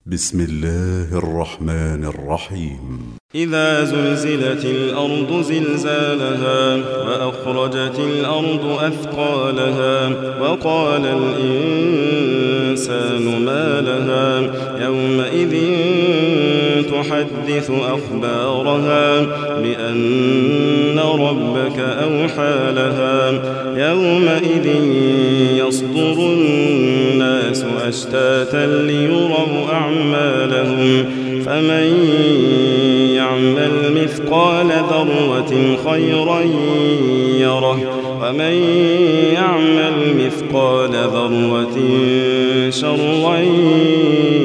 بسم الله الرحمن الرحيم. إذا زلزلت الأرض زلزالها وأخرجت الأرض أثقالها وقال الإنسان ما لها يومئذ تحدث أخبارها بأن ربك أوحى لها يومئذ يصدر الناس أشتاتا ليروا أعمالهم فمن يعمل مثقال ذرة خيرا يره ومن يعمل مثقال ذرة شرا